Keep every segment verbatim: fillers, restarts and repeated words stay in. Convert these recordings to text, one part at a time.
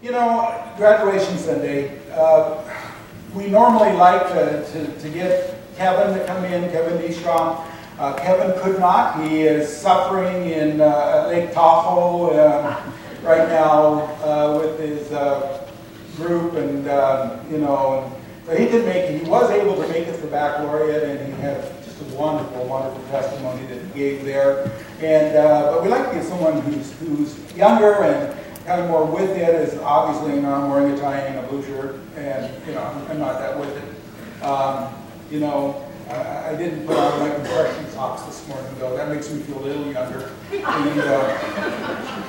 You know, graduation Sunday, uh, we normally like to, to, to get Kevin to come in, Kevin Nishaw. Uh, Kevin could not. He is suffering in uh, Lake Tahoe uh, right now uh, with his uh, group, and uh, you know, and so he did make it. He was able to make it to the baccalaureate, and he had just a wonderful, wonderful testimony that he gave there. And uh, but we like to get someone who's who's younger and kind of more with it. Is obviously, you know, I'm wearing a tie and a blue shirt, and you know, I'm, I'm not that with it. Um, you know. I, I didn't put on my compression socks this morning, though. That makes me feel a little younger. And, uh,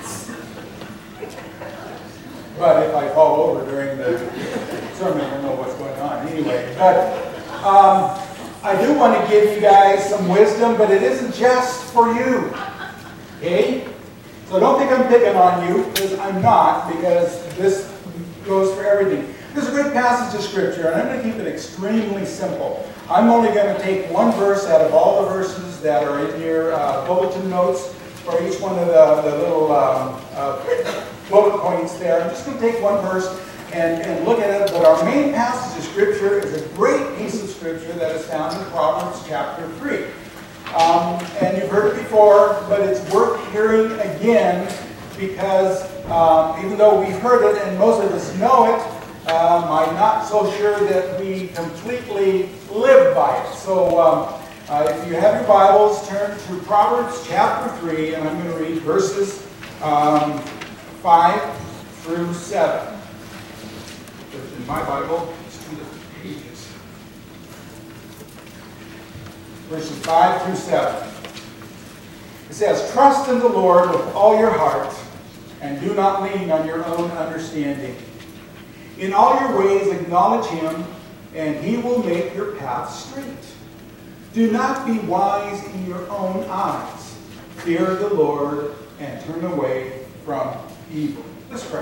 but if I fall over during the sermon, I'll know what's going on anyway. But um, I do want to give you guys some wisdom, but it isn't just for you. Okay? So don't think I'm picking on you, because I'm not, because this goes for everything. This is a great passage of Scripture, and I'm going to keep it extremely simple. I'm only going to take one verse out of all the verses that are in your uh, bulletin notes for each one of the, the little um, uh, bullet points there. I'm just going to take one verse and, and look at it. But our main passage of Scripture is a great piece of Scripture that is found in Proverbs chapter three. Um, and you've heard it before, but it's worth hearing again because um, even though we've heard it and most of us know it, Um, I'm not so sure that we completely live by it. So um, uh, if you have your Bibles, turn to Proverbs chapter three, and I'm going to read verses um, five through seven. Which in my Bible is two different pages. Verses five through seven. It says, "Trust in the Lord with all your heart, and do not lean on your own understanding. In all your ways acknowledge Him, and He will make your path straight. Do not be wise in your own eyes. Fear the Lord and turn away from evil." Let's pray.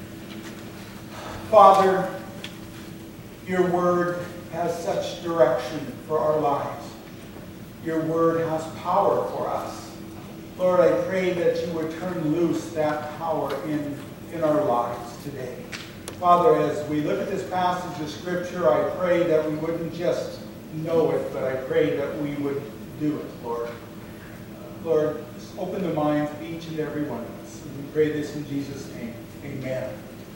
Father, your word has such direction for our lives. Your word has power for us. Lord, I pray that you would turn loose that power in, in our lives today. Father, as we look at this passage of Scripture, I pray that we wouldn't just know it, but I pray that we would do it, Lord. Uh, Lord, just open the minds of each and every one of us. And we pray this in Jesus' name. Amen.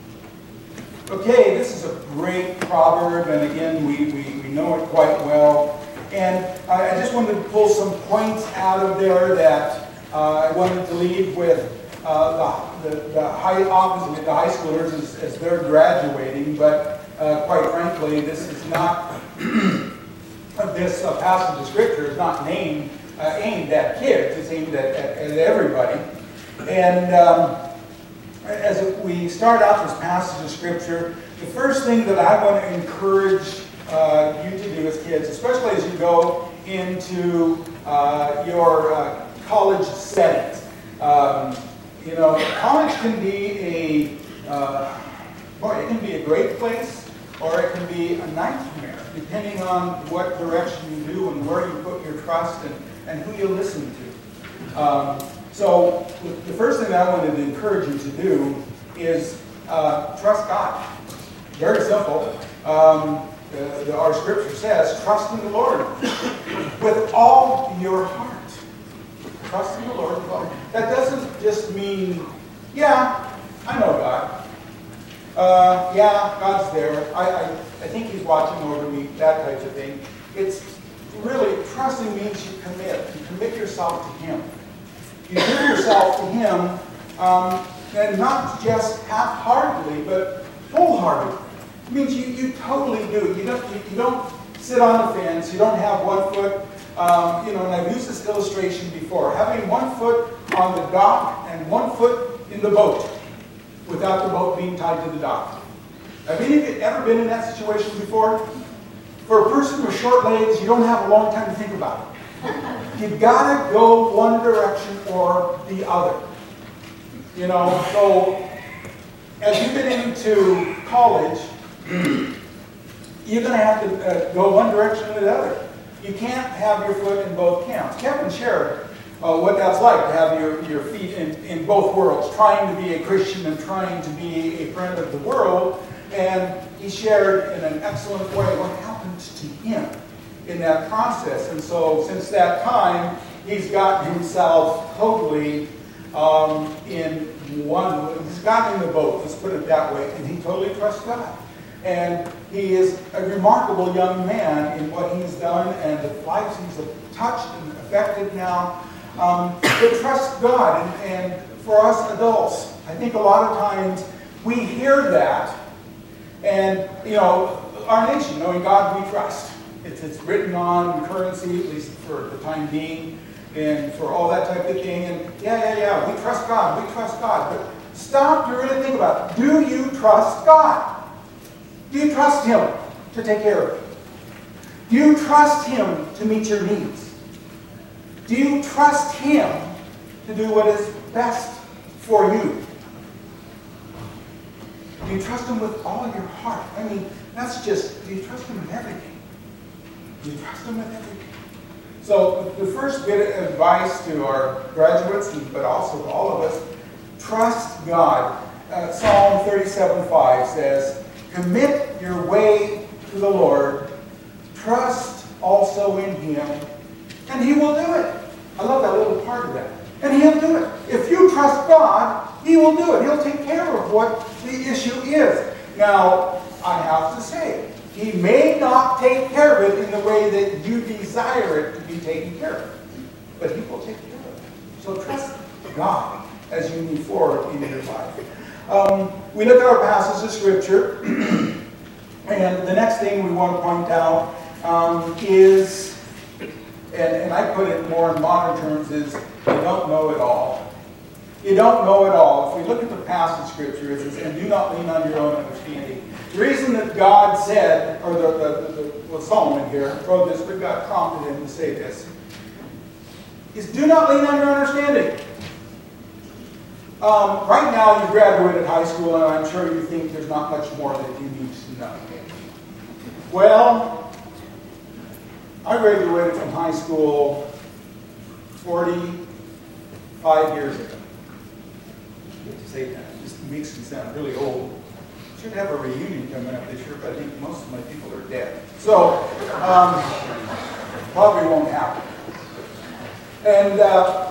Okay, this is a great proverb, and again, we, we, we know it quite well. And I, I just wanted to pull some points out of there that uh, I wanted to leave with. Uh, the, the, the high, obviously the high schoolers as, as they're graduating, but uh, quite frankly, this is not, this uh, passage of Scripture is not named, uh, aimed at kids, it's aimed at, at, at everybody. And um, as we start out this passage of Scripture, the first thing that I want to encourage uh, you to do as kids, especially as you go into uh, your uh, college settings. Um, You know, college can be a, uh, boy, it can be a great place, or it can be a nightmare, depending on what direction you do and where you put your trust and, and who you listen to. Um, so the first thing that I wanted to encourage you to do is uh, trust God. Very simple. Um, the, the, our Scripture says, trust in the Lord with all your heart. Trust in the Lord. That doesn't just mean, yeah, I know God. Uh, yeah, God's there. I, I, I think He's watching over me, that type of thing. It's really, trusting means you commit. You commit yourself to Him. You give yourself to Him, um, and not just half-heartedly, but wholeheartedly. It means you, you totally do it. You don't, you, you don't sit on the fence. You don't have one foot. Um, you know, and I've used this illustration before. Having one foot on the dock and one foot in the boat without the boat being tied to the dock. Have any of you ever been in that situation before? For a person with short legs, you don't have a long time to think about it. You've got to go one direction or the other. You know, so as you get into college, you're going to have to uh, go one direction or the other. You can't have your foot in both camps. Kevin shared uh, what that's like to have your, your feet in, in both worlds, trying to be a Christian and trying to be a friend of the world. And he shared in an excellent way what happened to him in that process. And so since that time, he's gotten himself totally um, in one, he's gotten in the boat, let's put it that way, and he totally trusts God. And he is a remarkable young man in what he's done and the lives he's touched and affected now. Um, but trust God. And, and for us adults, I think a lot of times we hear that, and, you know, our nation, knowing God we trust. It's, it's written on currency, at least for the time being, and for all that type of thing. And yeah, yeah, yeah, we trust God, we trust God. But stop to really think about it. Do you trust God? Do you trust Him to take care of you? Do you trust Him to meet your needs? Do you trust Him to do what is best for you? Do you trust Him with all your heart? I mean, that's just, do you trust Him with everything? Do you trust Him with everything? So the first bit of advice to our graduates, but also to all of us, trust God. Uh, Psalm thirty-seven five says, commit your way to the Lord, trust also in Him, and He will do it. I love that little part of that. And He'll do it. If you trust God, He will do it. He'll take care of what the issue is. Now, I have to say, He may not take care of it in the way that you desire it to be taken care of. But He will take care of it. So trust God as you move forward in your life. Um, we look at our passage of Scripture, and the next thing we want to point out um, is, and, and I put it more in modern terms, is you don't know it all. You don't know it all. If we look at the passage of Scripture, it says, and do not lean on your own understanding. The reason that God said, or the, the, the, the well, Solomon here wrote this, but God prompted him to say this, is do not lean on your understanding. Um, right now, you graduated high school, and I'm sure you think there's not much more that you need to know. Well, I graduated from high school forty-five years ago. I hate to say that. It just makes me sound really old. Should have a reunion coming up this year, but I think most of my people are dead. So, um, probably won't happen. And uh,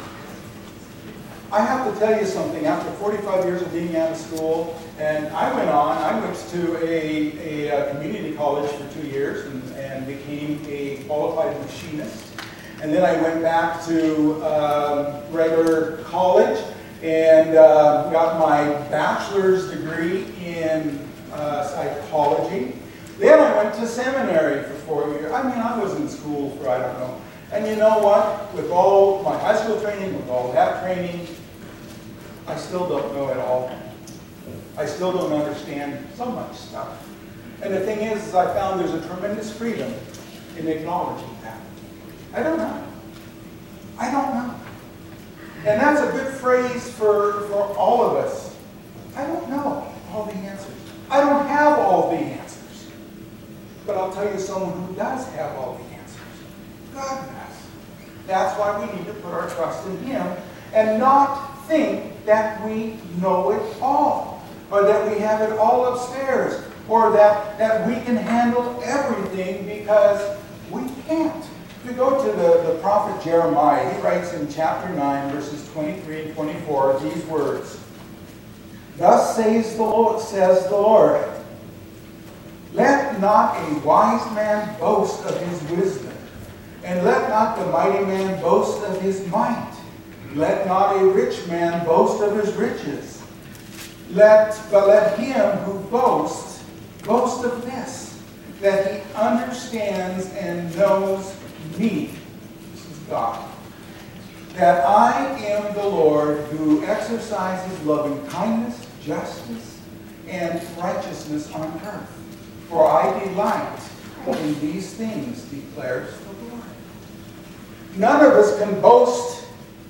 I have to tell you something. After forty-five years of being out of school, and I went on, I went to a, a, a community college for two years and, and became a qualified machinist. And then I went back to um, regular college and uh, got my bachelor's degree in uh, psychology. Then I went to seminary for four years. I mean, I was in school for, I don't know. And you know what? With all my high school training, with all that training, I still don't know it all. I still don't understand so much stuff. And the thing is, is I found there's a tremendous freedom in acknowledging that. I don't know. I don't know. And that's a good phrase for, for all of us. I don't know all the answers. I don't have all the answers. But I'll tell you someone who does have all the answers. God does. That's why we need to put our trust in Him and not think that we know it all, or that we have it all upstairs, or that, that we can handle everything, because we can't. If we go to the, the prophet Jeremiah, he writes in chapter nine, verses twenty-three and twenty-four, these words, Thus says the Lord, says the Lord, let not a wise man boast of his wisdom, and let not the mighty man boast of his might. Let not a rich man boast of his riches. Let, but let him who boasts boast of this, that he understands and knows me. This is God. That I am the Lord who exercises loving kindness, justice, and righteousness on earth. For I delight in these things, declares the Lord. None of us can boast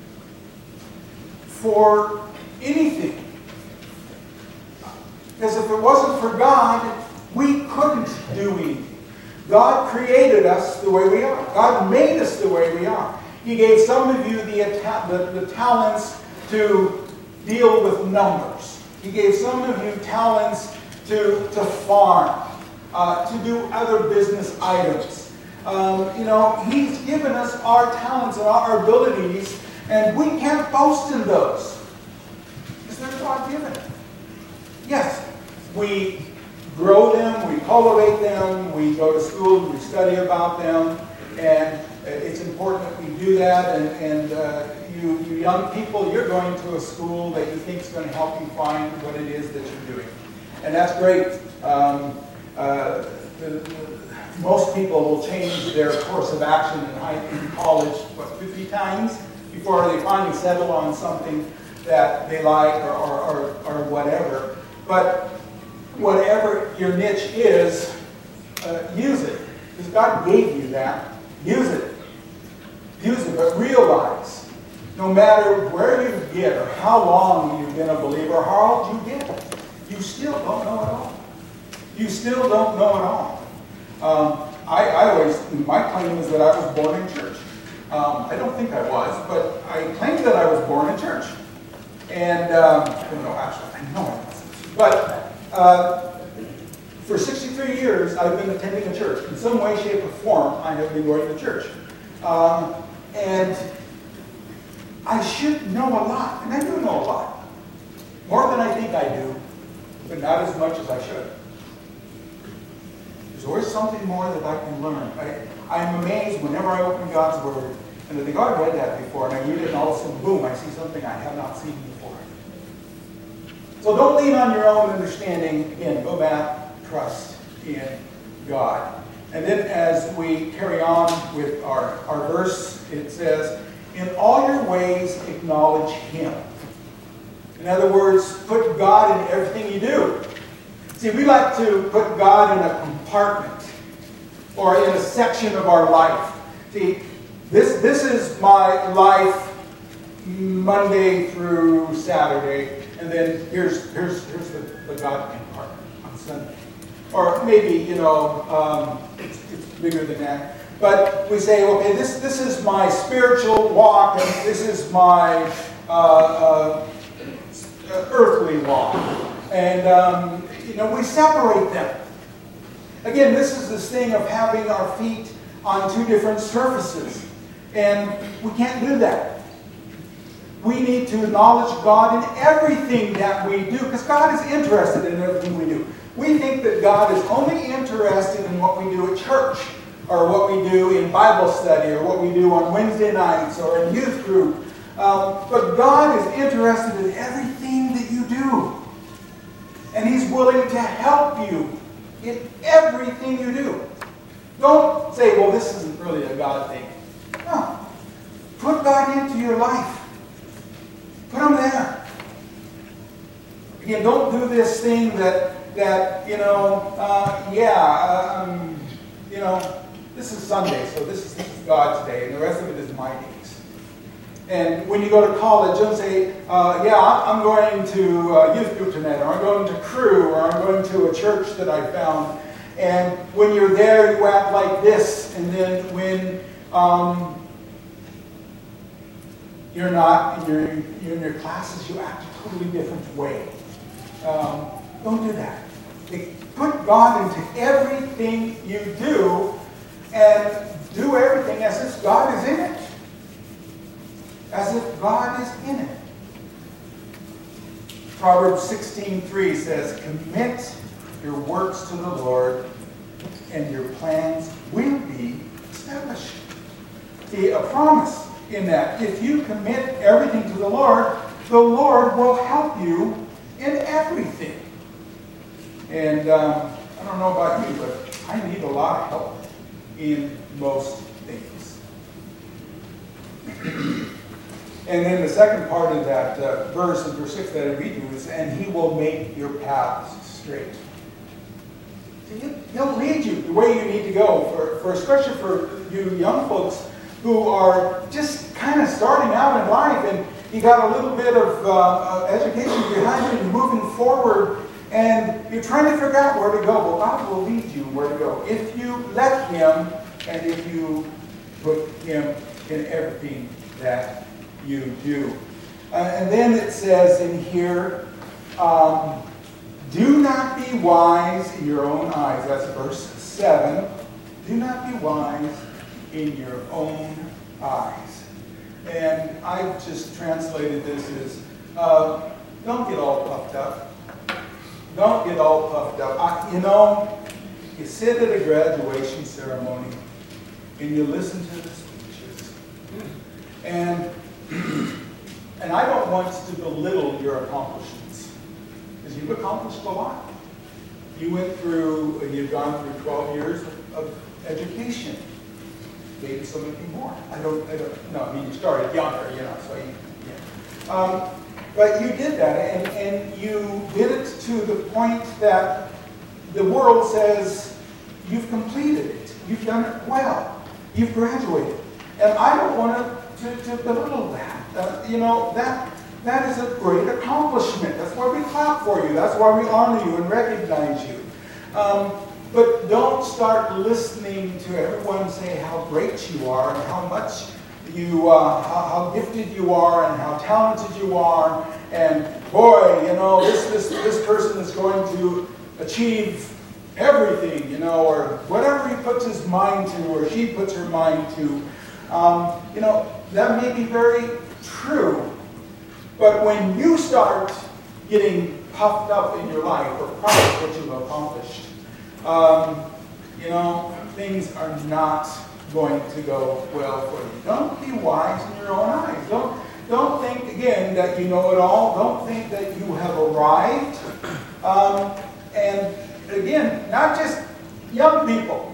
for anything. Because if it wasn't for God, we couldn't do anything. God created us the way we are. God made us the way we are. He gave some of you the, the, the talents to deal with numbers. He gave some of you talents to, to farm, uh, to do other business items. Um, you know, He's given us our talents and our abilities, and we can't boast in those. Because they're God-given. Yes, we grow them, we cultivate them, we go to school, we study about them, and it's important that we do that. And, and uh, you, you young people, you're going to a school that you think is going to help you find what it is that you're doing. And that's great. Um, uh, the, the, most people will change their course of action in, high, in college, what, fifty times before they finally settle on something that they like or, or, or, or whatever. But whatever your niche is, uh, use it. Because God gave you that. Use it. Use it, but realize, no matter where you get or how long you've been a believer or how old you get, you still don't know it all. You still don't know it all. Um, I, I always, my claim is that I was born in church. Um, I don't think I was, but I claim that I was born in church. And, um, I don't know, actually, I know I wasn't. But, uh, for sixty-three years, I've been attending a church. In some way, shape, or form, I have been going to church. Um, and I should know a lot, and I do know a lot. More than I think I do, but not as much as I should. There's always something more that I can learn. I, I'm amazed whenever I open God's Word, and I think, oh, I've read that before, and I read it, and all of a sudden, boom, I see something I have not seen before. So don't lean on your own understanding. Again, go back. Trust in God. And then as we carry on with our, our verse, it says, in all your ways acknowledge Him. In other words, put God in everything you do. See, we like to put God in a compartment or in a section of our life. See, this, this is my life Monday through Saturday, and then here's, here's, here's the, the God compartment on Sunday. Or maybe, you know, um, it's, it's bigger than that. But we say, okay, this, this is my spiritual walk, and this is my uh, uh, earthly walk. And, um, you know, we separate them. Again, this is this thing of having our feet on two different surfaces. And we can't do that. We need to acknowledge God in everything that we do, because God is interested in everything we do. We think that God is only interested in what we do at church, or what we do in Bible study, or what we do on Wednesday nights, or in youth group. Um, but God is interested in everything that you do. And He's willing to help you in everything you do. Don't say, well, this isn't really a God thing. No. Put God into your life. Put Him there. Again, don't do this thing that that, you know, uh, yeah, um, you know, this is Sunday, so this is, this is God's day, and the rest of it is my days. And when you go to college, don't say, uh, yeah, I'm going to uh, youth group tonight, or I'm going to crew, or I'm going to a church that I found. And when you're there, you act like this, and then when um, you're not, in your, you're in your classes, you act a totally different way. Um, don't do that. Put God into everything you do, and do everything as if God is in it. As if God is in it. Proverbs sixteen three says, commit your works to the Lord, and your plans will be established. See, a promise in that. If you commit everything to the Lord, the Lord will help you in everything. And um, I don't know about you, but I need a lot of help in most things. And then the second part of that uh, verse, in verse six that I read you, is, and He will make your paths straight. See, He'll lead you the way you need to go, for, for especially for you young folks who are just kind of starting out in life, and you got a little bit of uh, education behind you, and you're moving forward, and you're trying to figure out where to go. Well, God will lead you where to go if you let Him, and if you put Him in everything that you do. Uh, and then it says in here, um, do not be wise in your own eyes. That's verse seven. Do not be wise in your own eyes. And I just translated this as, uh, don't get all puffed up. Don't get all puffed up. I, you know, you sit at a graduation ceremony and you listen to the speeches. And, and I don't want to belittle your accomplishments, because you've accomplished a lot. You went through, you've gone through twelve years of, of education. Maybe some of you more. I don't, I don't, no, I mean, you started younger, you know, so you, yeah. Um, but you did that, and, and you did it to the point that the world says, you've completed it. You've done it well. You've graduated. And I don't want to, to belittle that. Uh, you know, that that is a great accomplishment. That's why we clap for you. That's why we honor you and recognize you. Um, but don't start listening to everyone say how great you are and how much you, uh, how, how gifted you are and how talented you are. And boy, you know, this, this, this person is going to achieve everything, you know, or whatever he puts his mind to or she puts her mind to. Um, you know, that may be very true. But when you start getting puffed up in your life or proud of what you've accomplished, um, you know, things are not going to go well for you. Don't be wise in your own eyes. Don't, don't think, again, that you know it all. Don't think that you have arrived. Um, and again, not just young people,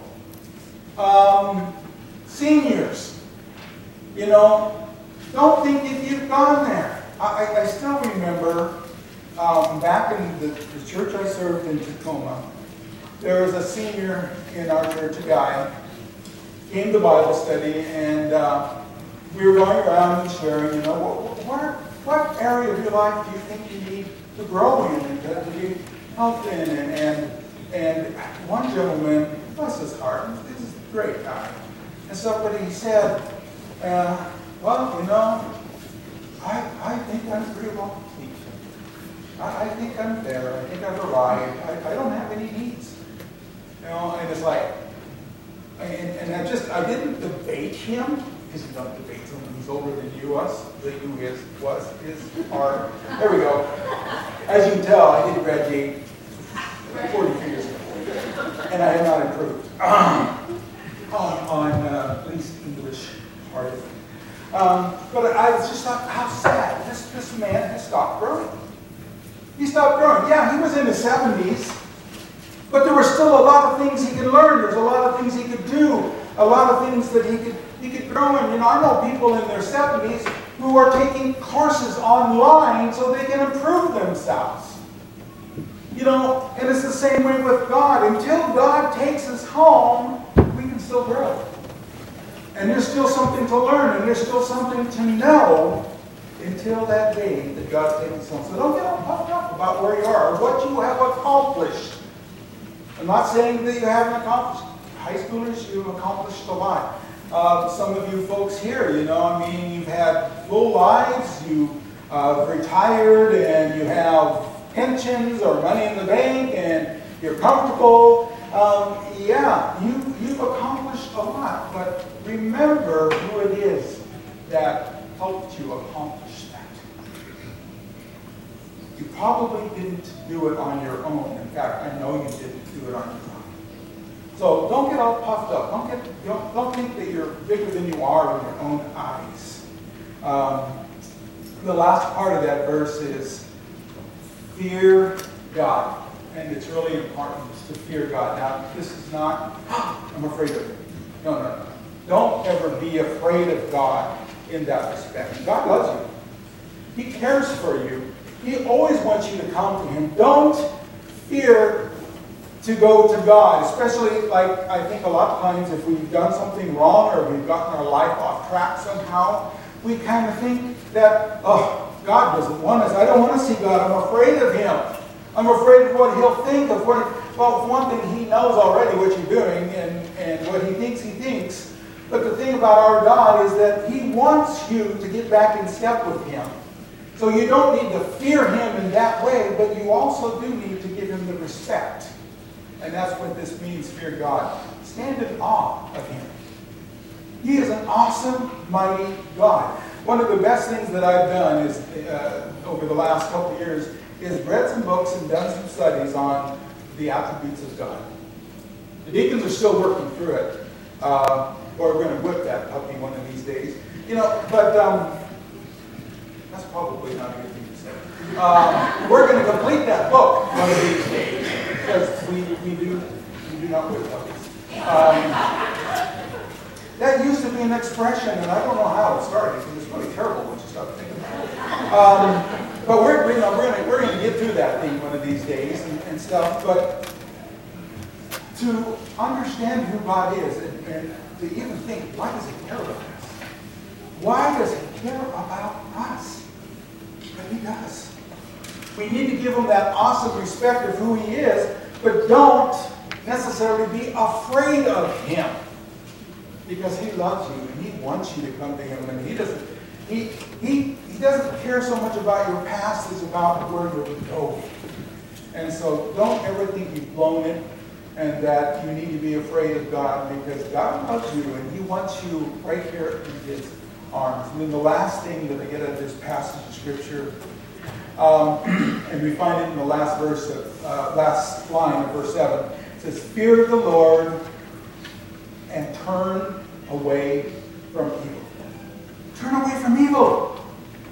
um, seniors, you know, don't think that you've gone there. I, I still remember um, back in the, the church I served in Tacoma, there was a senior in our church, a guy, came to Bible study, and uh, we were going around and sharing, you know, what, what, what area of your life do you think you need to grow in and to be helped in? And, and, and one gentleman, bless his heart, this is a great guy, and so, but he said, uh, well, you know, I, I think I'm pretty well complete. I, I think I'm there. I think I've arrived. I, I don't have any needs. You know, and it's like, and, and I just, I didn't debate him, because you don't debate someone who's older than you, us, the who is, was, is, are. There we go. As you can tell, I did graduate forty-three years ago, and I have not improved on, on uh, at least English part of it. Um, but I was just thought, how sad. This, this man has stopped growing. He stopped growing. Yeah, he was in his seventies, but there were still a lot of things he could learn. There's a lot of things he could do, a lot of things that he could he could grow in. You know, I know people in their seventies who are taking courses online so they can improve themselves. You know, and it's the same way with God. Until God takes us home, we can still grow. And there's still something to learn, and there's still something to know until that day that God takes us home. So don't get all puffed up about where you are or what you have accomplished. I'm not saying that you haven't accomplished. High schoolers, you've accomplished a lot. Uh, some of you folks here, you know, I mean, you've had full lives, you uh, retired, and you have pensions or money in the bank, and you're comfortable. Um, yeah, you, you've accomplished a lot, but remember who it is that helped you accomplish that. You probably didn't do it on your own. In fact, I know you didn't do it on your own. So don't get all puffed up. Don't, get, don't, don't think that you're bigger than you are in your own eyes. Um, the last part of that verse is, fear God. And it's really important to fear God. Now, this is not, I'm afraid of it. No, no, no. Don't ever be afraid of God in that respect. God loves you. He cares for you. He always wants you to come to Him. Don't fear to go to God, especially, like, I think a lot of times if we've done something wrong or we've gotten our life off track somehow, we kind of think that, oh, God doesn't want us. I don't want to see God. I'm afraid of Him. I'm afraid of what He'll think of what, well, for one thing, He knows already what you're doing, and, and what He thinks, He thinks. But the thing about our God is that He wants you to get back in step with Him. So you don't need to fear Him in that way, but you also do need to give Him the respect. And that's what this means, fear God. Stand in awe of Him. He is an awesome, mighty God. One of the best things that I've done is, uh, over the last couple of years, is read some books and done some studies on the attributes of God. The deacons are still working through it. Uh, or we're going to whip that puppy one of these days. You know, but um, that's probably not a good thing to say. Um, we're going to complete that book one of these days. Because we, we, do, we do not whip puppies. Um, that used to be an expression, and I don't know how it started, because it's really terrible when you start thinking about it. Um, but we're, you know, we're going we're gonna get through that thing one of these days and, and stuff. But to understand who God is, and, and to even think, why does He care about us? Why does He care about us? But He does. We need to give Him that awesome respect of who He is, but don't necessarily be afraid of Him. Because He loves you and He wants you to come to Him. And He doesn't, he, he, he doesn't care so much about your past as about where you're going. And so don't ever think you've blown it and that you need to be afraid of God, because God loves you and He wants you right here in His arms. And then the last thing that I get out of this passage of Scripture, um, and we find it in the last verse, of, uh, last line of verse seven. It says, "Fear the Lord and turn away from evil." Turn away from evil.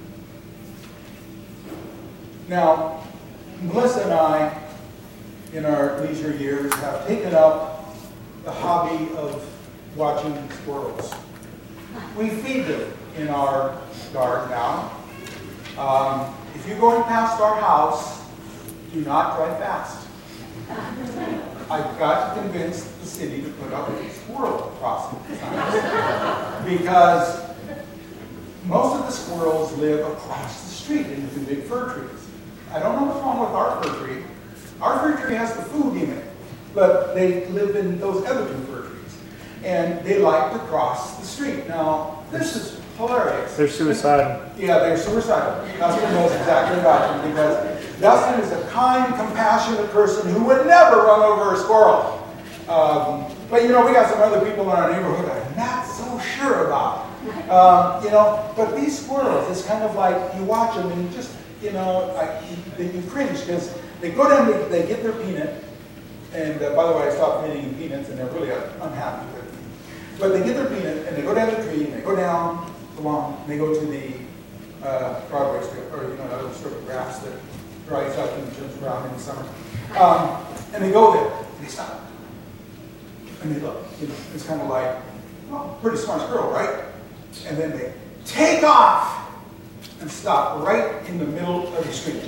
Now, Melissa and I, in our leisure years, have taken up the hobby of watching squirrels. We feed them in our yard now. Um, if you're going past our house, do not drive fast. I've got to convince the city to put up a squirrel crossing signs, because most of the squirrels live across the street in the big fir trees. I don't know what's wrong with our fir tree. Our fir tree has the food in it, but they live in those other two fir trees, and they like to cross the street. Now, this is hilarious. They're suicidal. Yeah, they're suicidal. Dustin knows exactly about them, because Dustin is a kind, compassionate person who would never run over a squirrel. Um, but, you know, we got some other people in our neighborhood I'm not so sure about. Um, you know, but these squirrels, it's kind of like you watch them and you just, you know, I, you, you cringe, because they go down, they, they get their peanut, and uh, by the way, I stopped feeding them peanuts, and they're really unhappy with me. But they get their peanut, and they go down the tree, and they go down along, and they go to the uh, Broadway strip, or, you know, that little strip of grass that dries up and turns brown in the summer. Um, and they go there, and they stop. And they look, you know, it's kind of like, well, pretty smart squirrel, right? And then they take off and stop right in the middle of the street.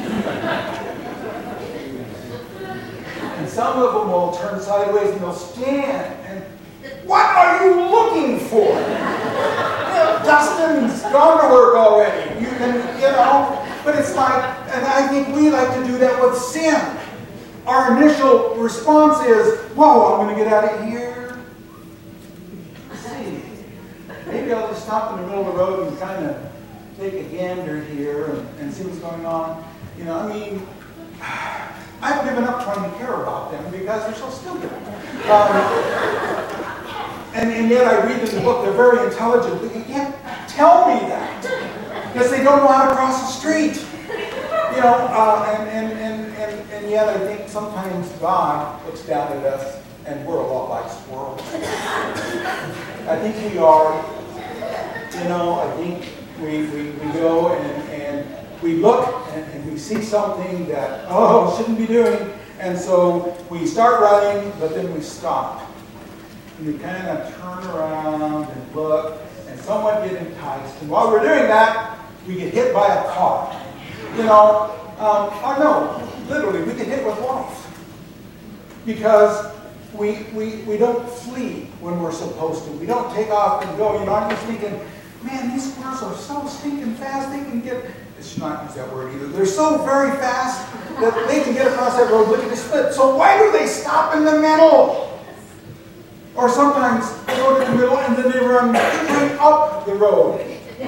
And some of them will turn sideways and they'll stand and, what are you looking for? Well, Dustin's gone to work already. You can, you know, but it's like, and I think we like to do that with sin. Our initial response is, whoa, I'm going to get out of here. Let's see. Maybe I'll just stop in the middle of the road and kind of take a gander here and, and see what's going on. You know, I mean, I've given up trying to care about them because they're so stupid. Um, and, and yet I read in the book, they're very intelligent, but you can't tell me that because they don't know how to cross the street. You know, uh, and, and, and, and, and yet I think sometimes God looks down at us and we're a lot like squirrels. I think we are. You know, I think we, we, we go and, and we look and, and we see something that, oh, shouldn't be doing. And so we start running, but then we stop. And we kind of turn around and look, and somewhat get enticed. And while we're doing that, we get hit by a car. You know, um, oh no, literally, we get hit with life. Because we, we, we don't flee when we're supposed to. We don't take off and go. You know, I'm just thinking, man, these squirrels are so stinking fast, they can get, I should not use that word either, they're so very fast that they can get across that road lickety split. So why do they stop in the middle? Or sometimes they go to the middle and then they run straight up the road.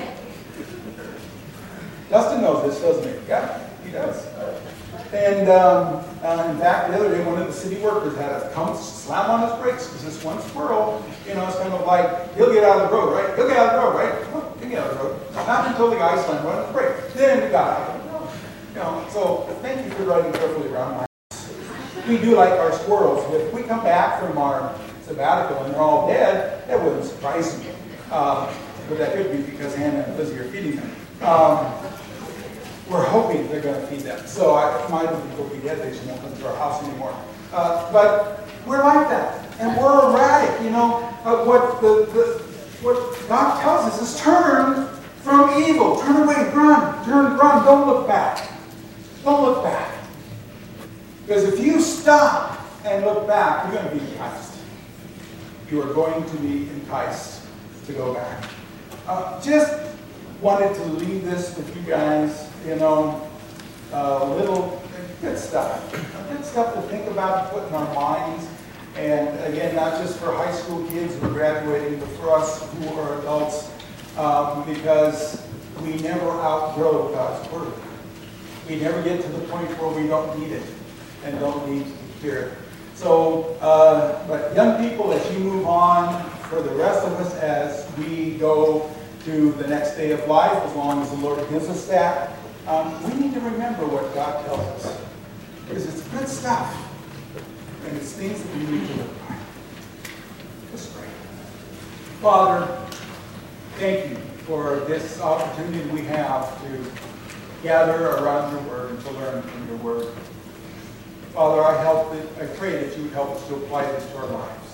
Dustin knows this, doesn't he? Yeah, he does. And um, uh, in fact, the other day, one of the city workers had us come slam on his brakes because this one squirrel, you know, it's kind of like, he'll get out of the road, right? He'll get out of the road, right? Come on, he'll get out of the road. Not until the guy slammed on his brakes. Then he got out of the road. You know, so thank you for riding carefully around my house. We do like our squirrels. If we come back from our sabbatical and they're all dead, that wouldn't surprise me. Uh, but that could be because Hannah and Lizzie are feeding them. Um, We're hoping they're going to feed them. So I might will be dead. They just won't come to our house anymore. Uh, but we're like that, and we're erratic. You know uh, what the, the what God tells us is turn from evil, turn away, run, turn, run. Don't look back. Don't look back. Because if you stop and look back, you're going to be enticed. You are going to be enticed to go back. Uh, just wanted to leave this with you guys. You know, uh, little good stuff. Good stuff to think about, put in our minds. And again, not just for high school kids who are graduating, but for us who are adults, um, because we never outgrow God's Word. We never get to the point where we don't need it and don't need to hear it. So, uh, but young people, as you move on, for the rest of us, as we go to the next day of life, as long as the Lord gives us that, Um, we need to remember what God tells us, because it's good stuff, and it's things that we need to live by. Let's pray. Father, thank you for this opportunity we have to gather around your Word and to learn from your Word. Father, I help that, I pray that you would help us to apply this to our lives.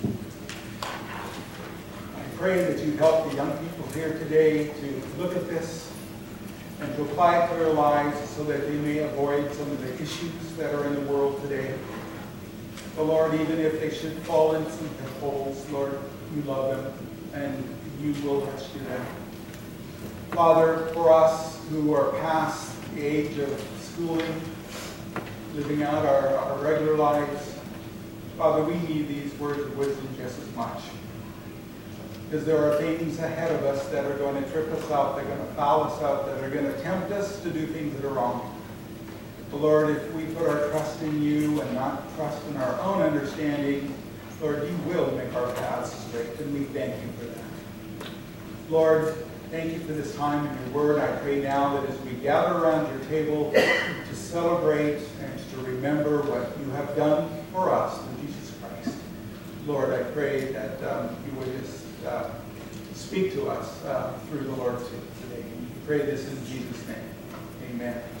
I pray that you help the young people here today to look at this and to apply it to their lives so that they may avoid some of the issues that are in the world today. But Lord, even if they should fall into some pitfalls, Lord, you love them and you will rescue them. Father, for us who are past the age of schooling, living out our, our regular lives, Father, we need these words of wisdom just as much. Because there are things ahead of us that are going to trip us up, they're going to foul us up, that are going to tempt us to do things that are wrong. But Lord, if we put our trust in you and not trust in our own understanding, Lord, you will make our paths straight, and we thank you for that. Lord, thank you for this time in your word. I pray now that as we gather around your table to celebrate and to remember what you have done for us through Jesus Christ, Lord, I pray that um, you would just Uh, speak to us uh, through the Lord today. We pray this in Jesus' name. Amen.